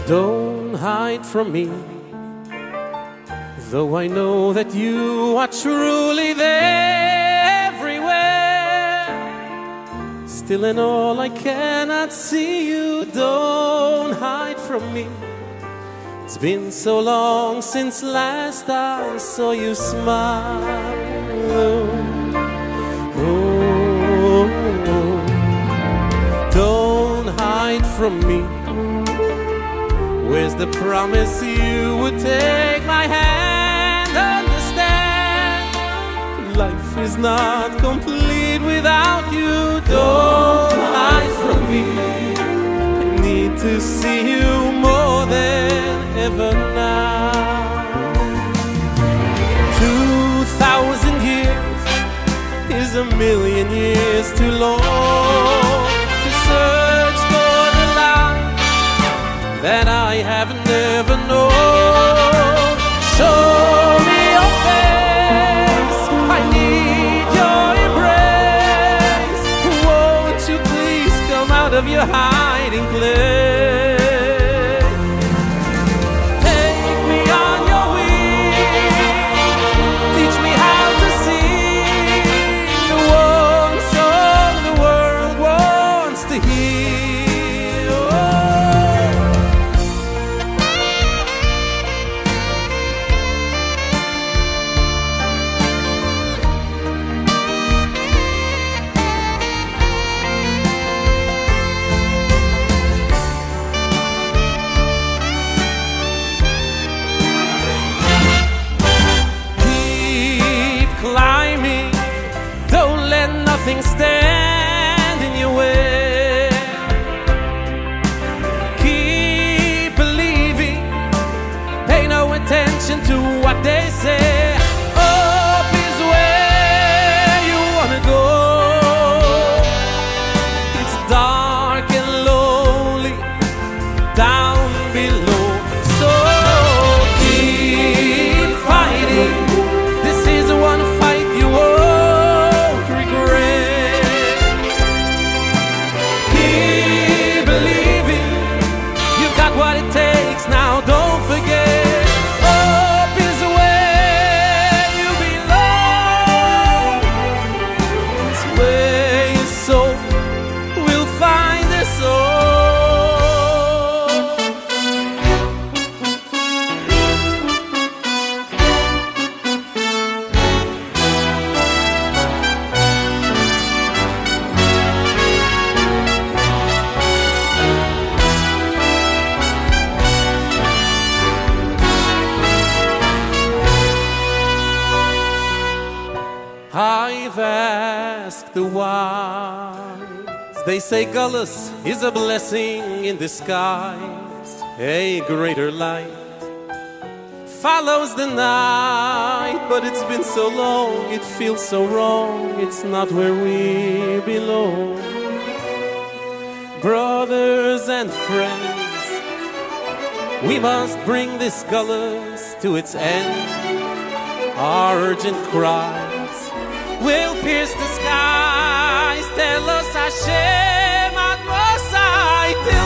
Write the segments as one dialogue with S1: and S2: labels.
S1: Don't hide from me, though I know that you are truly there everywhere. Still in all I cannot see you. Don't hide from me. It's been so long since last I saw you smile. Oh, don't hide from me. Where's the promise you would take my hand? Understand, life is not complete without you. Don't hide from me. I need to see you more than ever now. 2,000 years is a million years too long to search for the light that I have never known. Show me your face, I need your embrace. Won't you please come out of your hiding place? Take me on your wings, teach me how to sing the one song the world wants to hear. Climbing, don't let nothing stand in your way. Keep believing, pay no attention to what they say. Up is where you wanna go. It's dark and lonely down below, so keep fighting. This is one fight you won't regret. Keep believing, you've got what it takes now, don't forget. Up is where you belong. It's where your soul will find a soul. I've asked the wise. They say Gullus is a blessing in disguise. A greater light follows the night, but it's been so long, it feels so wrong. It's not where we belong. Brothers and friends, we must bring this Gullus to its end. Our urgent cries will pierce the skies. Tell us Hashem Admosai till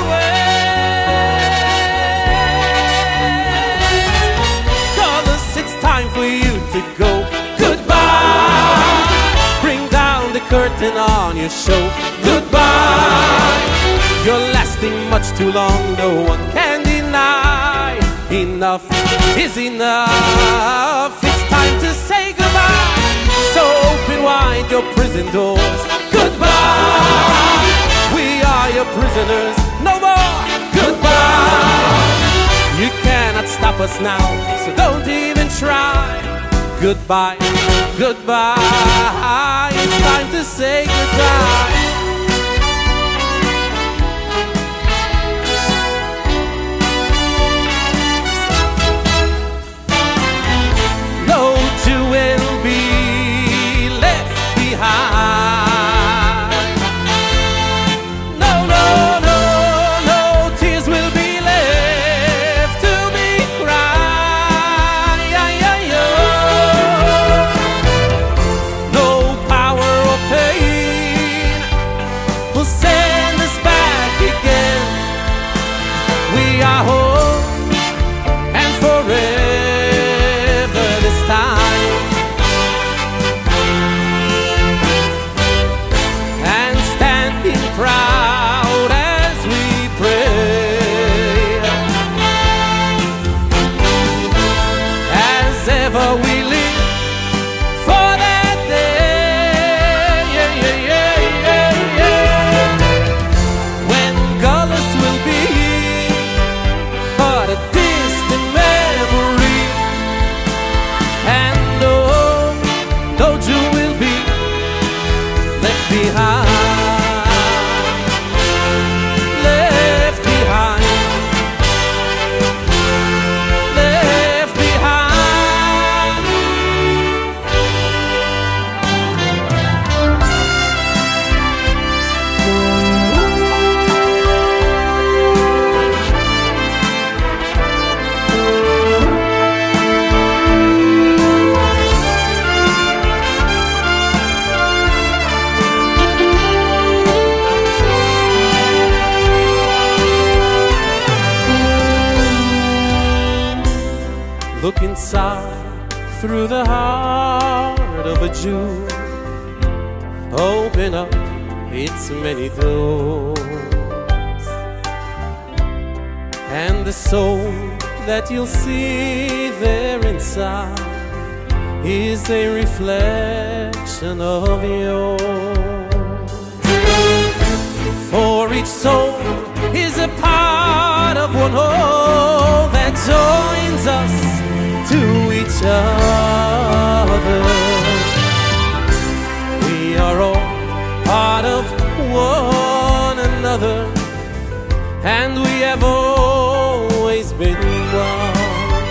S1: when? Call us, it's time for you to go. Goodbye. Bring down the curtain on your show. Goodbye. You're lasting much too long, no one can deny. Enough is enough. It's time to say goodbye. So open wide your prison doors. Goodbye. We are your prisoners, no more. Goodbye. You cannot stop us now, so don't even try. Goodbye, goodbye. It's time to say goodbye. No Jew will be left behind. No, no, no, no tears will be left to be cried. No power or pain will send us back again. We are whole. Look inside through the heart of a Jew. Open up its many doors, and the soul that you'll see there inside is a reflection of yours. For each soul is a part of one whole that joins us to each other. We are all part of one another, and we have always been one.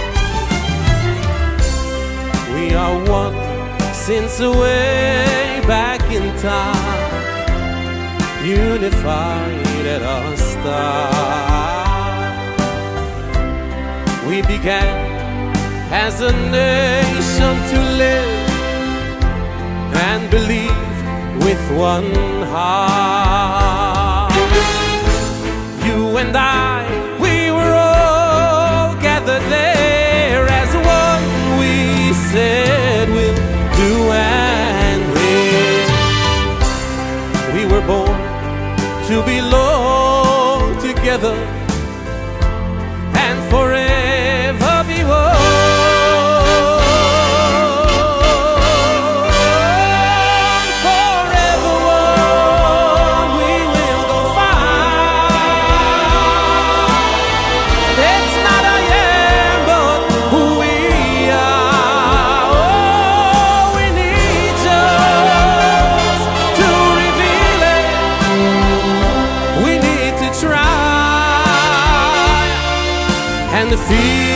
S1: We are one since way back in time, unified at our start. We began as a nation to live and believe with one heart. You and I, we were all gathered there as one. We said we'll do and live. We were born to belong together and forever be one. Forever one, we will go far. It's not I am, but who we are. Oh, we need just to reveal it. We need to try and feel